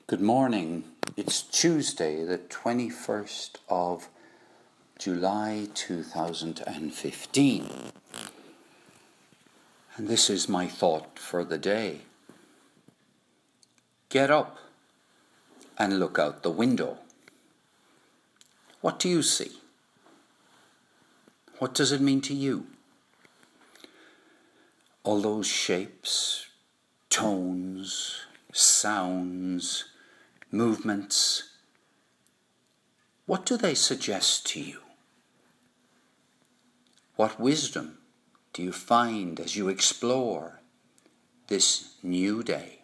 Good morning. It's Tuesday, the 21st of July 2015. And this is my thought for the day. Get up and look out the window. What do you see? What does it mean to you? All those shapes, tones, sounds, movements, what do they suggest to you? What wisdom do you find as you explore this new day?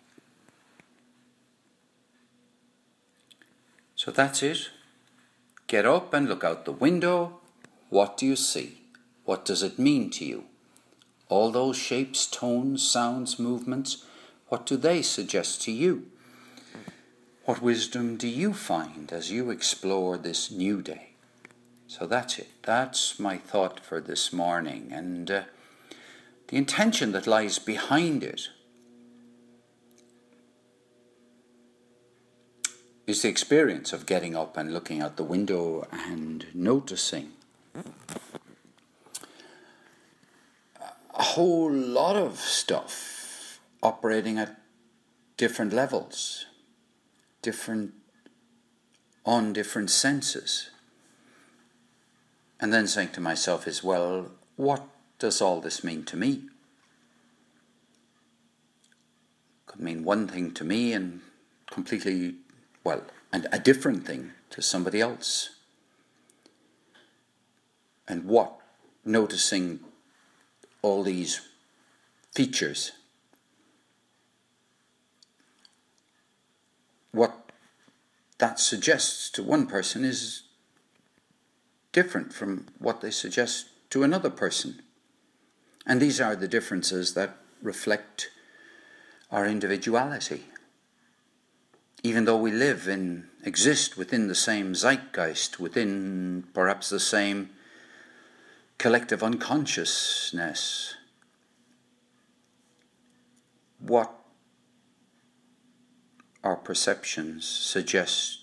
So that's it. Get up and look out the window. What do you see? What does it mean to you? All those shapes, tones, sounds, movements, what do they suggest to you? What wisdom do you find as you explore this new day? So that's it. That's my thought for this morning. And the intention that lies behind it is the experience of getting up and looking out the window and noticing a whole lot of stuff operating at different levels, on different senses. And then saying to myself as well, what does all this mean to me? Could mean one thing to me and and a different thing to somebody else. And what noticing all these features, what that suggests to one person is different from what they suggest to another person. And these are the differences that reflect our individuality. Even though we exist within the same zeitgeist, within perhaps the same collective unconsciousness, what our perceptions suggest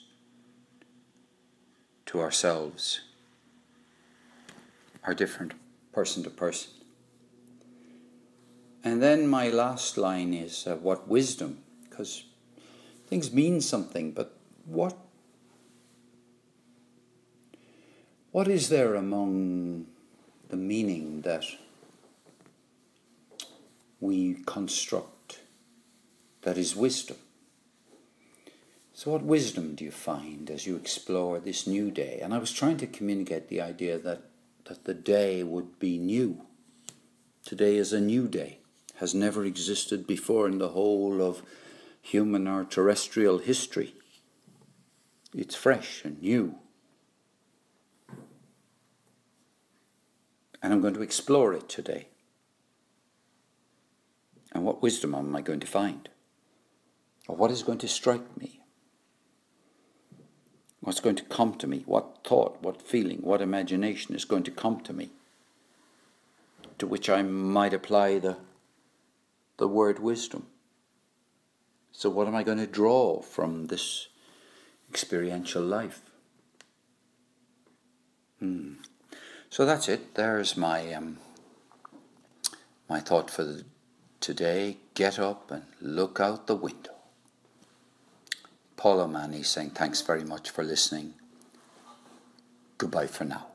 to ourselves are different person to person. And then my last line is what wisdom, because things mean something, but what is there among the meaning that we construct that is wisdom? So what wisdom do you find as you explore this new day? And I was trying to communicate the idea that the day would be new. Today is a new day, has never existed before in the whole of human or terrestrial history. It's fresh and new. And I'm going to explore it today. And what wisdom am I going to find? Or what is going to strike me? What's going to come to me? What thought, what feeling, what imagination is going to come to me? To which I might apply the word wisdom. So what am I going to draw from this experiential life? So that's it. There's my thought for today. Get up and look out the window. Paul O'Mahony saying thanks very much for listening. Goodbye for now.